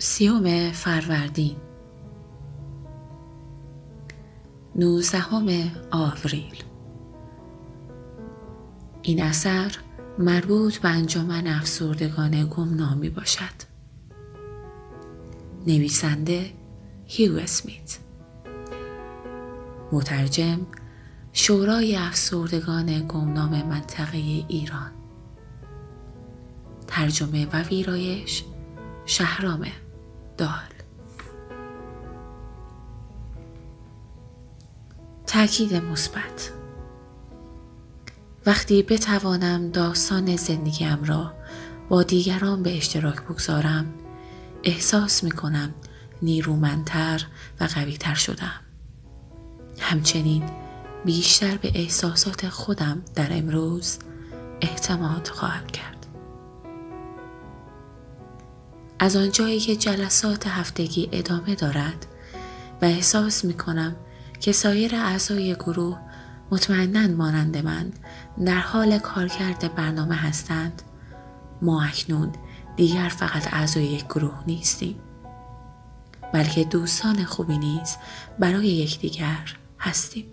30 فروردین 19 آوریل. این اثر مربوط به انجمن افسردگان گمنام می باشد. نویسنده هیو اسمیت. مترجم شورای افسردگان گمنام منطقه ایران. ترجمه و ویرایش شهرام دال. تأکید مثبت: وقتی بتوانم داستان زندگیم را با دیگران به اشتراک بگذارم، احساس می‌کنم نیرومندتر و قوی‌تر شدم. همچنین بیشتر به احساسات خودم در امروز اعتماد خواهم کرد. از آنجایی که جلسات هفتگی ادامه دارد و احساس می‌کنم که سایر اعضای گروه مطمئناً مانند من در حال کارکرد برنامه هستند، ما اکنون دیگر فقط اعضای یک گروه نیستیم، بلکه دوستان خوبی نیز برای یکدیگر هستیم.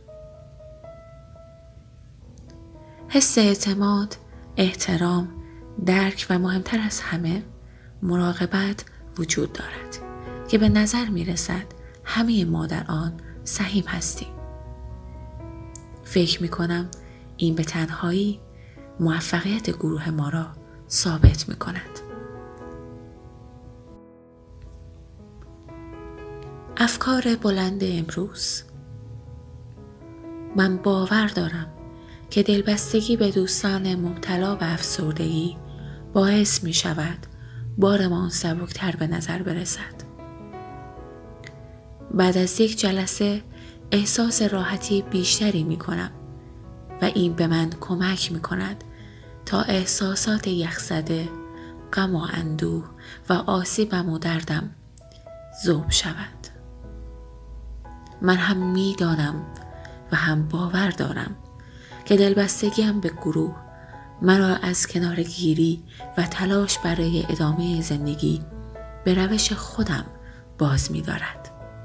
حس اعتماد، احترام، درک و مهمتر از همه مراقبت وجود دارد که به نظر می رسد همه ما در آن سهیم هستیم. فکر می کنم این به تنهایی موفقیت گروه ما را ثابت می کند. افکار بلند امروز: من باور دارم که دلبستگی به دوستان مبتلا به افسردگی باعث می شود بارمان سبکتر به نظر برسد. بعد از یک جلسه احساس راحتی بیشتری می کنم و این به من کمک می کند تا احساسات یخزده، غم و اندوه و آسیبم و دردم ذوب شود. من هم می دانم و هم باور دارم که دلبستگیم به گروه مرا از کنارگیری و تلاش برای ادامه زندگی به روش خودم باز می دارد.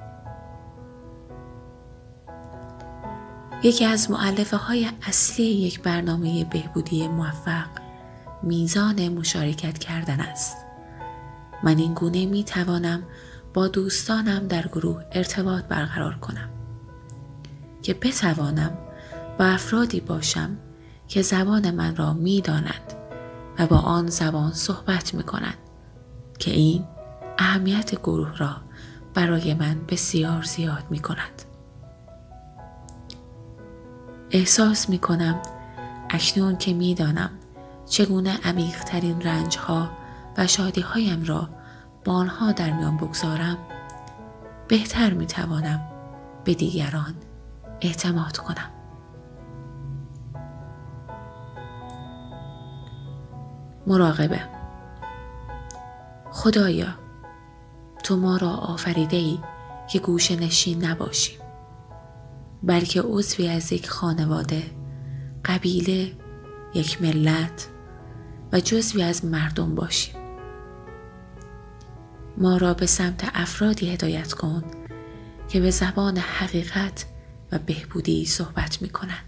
یکی از مؤلفه های اصلی یک برنامه بهبودی موفق میزان مشارکت کردن است. من این گونه می توانم با دوستانم در گروه ارتباط برقرار کنم که بتوانم با افرادی باشم که زبان من را می دانند و با آن زبان صحبت می کنند که این اهمیت گروه را برای من بسیار زیاد می کند. احساس می کنم اکنون که می دانم چگونه عمیق ترین رنج ها و شادی هایم را با آنها در میان بگذارم، بهتر می توانم به دیگران اعتماد کنم. مراقبه: خدایا، تو ما را آفریده ای که گوشه نشین نباشیم، بلکه عضوی از یک خانواده، قبیله، یک ملت و جزوی از مردم باشیم. ما را به سمت افرادی هدایت کن که به زبان حقیقت و بهبودی صحبت می کنند.